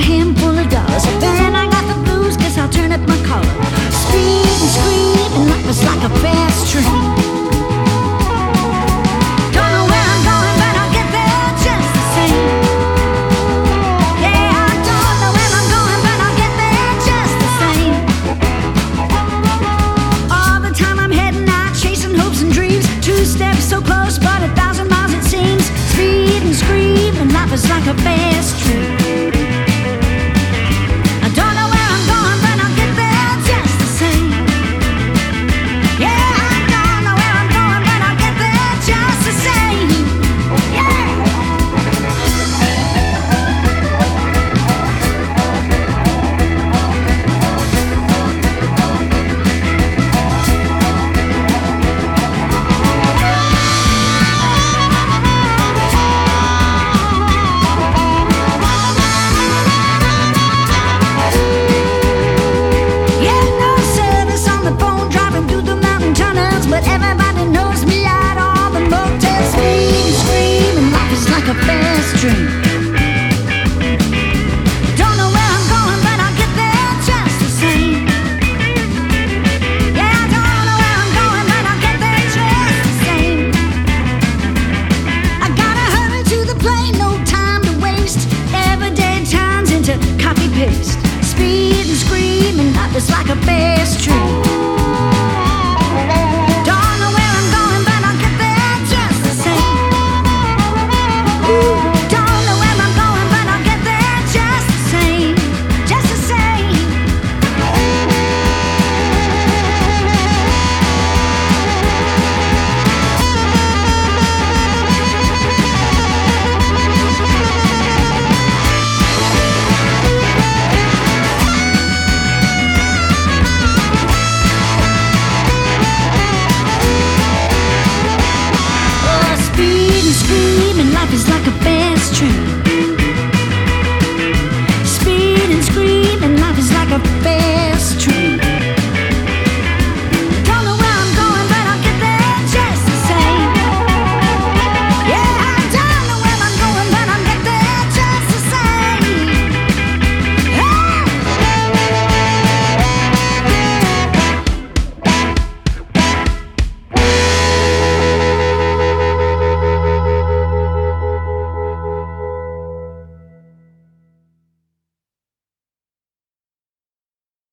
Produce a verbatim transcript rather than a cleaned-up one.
handful of dollars. Then I got the blues, guess I'll turn up my collar. Speed and scream, and life is like a fast train. Don't know where I'm going, but I'll get there just the same. Yeah, I don't know where I'm going, but I'll get there just the same. All the time I'm heading out, chasing hopes and dreams. Two steps so close, but a thousand miles it seems. Speed and scream, and life is like a fast train. But everybody knows me at all the motels. Speed and scream, and life is like a fast train. Don't know where I'm going, but I'll get there just the same. Yeah, I don't know where I'm going, but I'll get there just the same. I gotta hurry to the plane, no time to waste. Every day turns into copy paste. Speed and scream, and life is like a fast train.